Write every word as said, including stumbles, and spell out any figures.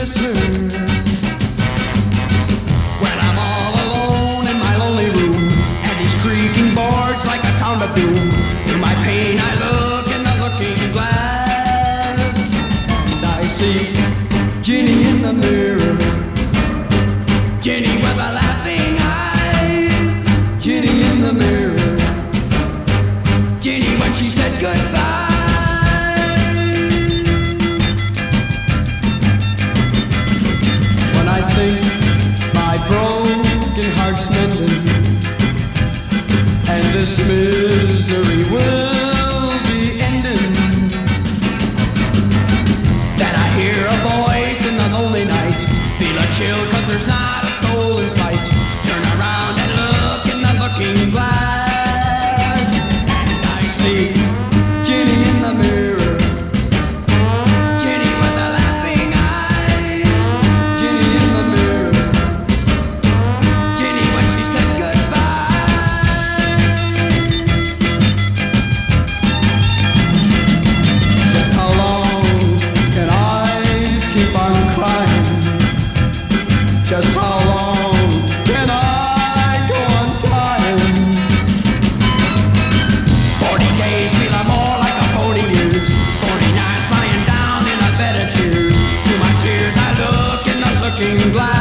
miss her. When I'm all alone in my lonely room, and these creaking boards like the sound of doom. Through my pain I look in the looking glass, and I see Ginny in the mirror. Ginny with the laughing eyes. Ginny in the mirror. Ginny when she said goodbye. When I think my broken heart's mending, and this misery will be ending, then I hear a voice in the lonely night, feel a chill cause there's not a soul in sight. Turn around and look in the looking glass, and I see Ginny in the mirror. Ginny with the laughing eyes. Ginny in the mirror. Ginny when she said goodbye. Just how long can eyes keep on crying? Just how long can I go on time? Forty days feel more like a forty years. Forty nights lying down in a bed of tears. Through my tears I look in the looking glass.